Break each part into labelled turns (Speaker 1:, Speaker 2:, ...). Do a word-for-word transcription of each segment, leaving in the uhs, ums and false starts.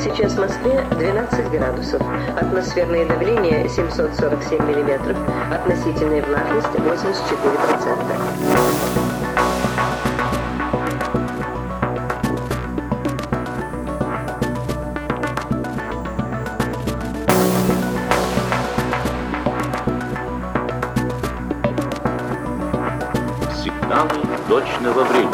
Speaker 1: Сейчас в Москве двенадцать градусов. Атмосферное давление семьсот сорок семь миллиметров. Относительная влажность восемьдесят четыре процента.
Speaker 2: Сигналы точного времени.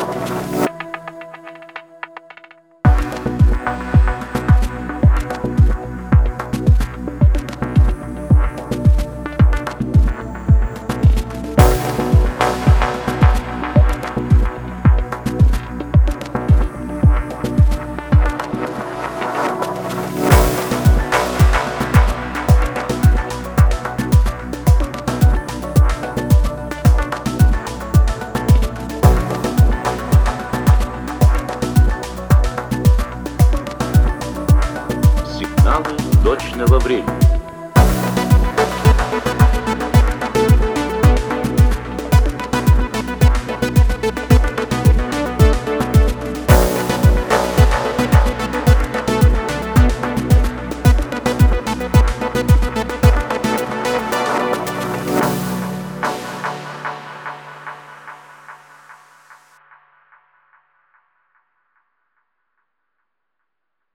Speaker 2: Сигналы точного времени.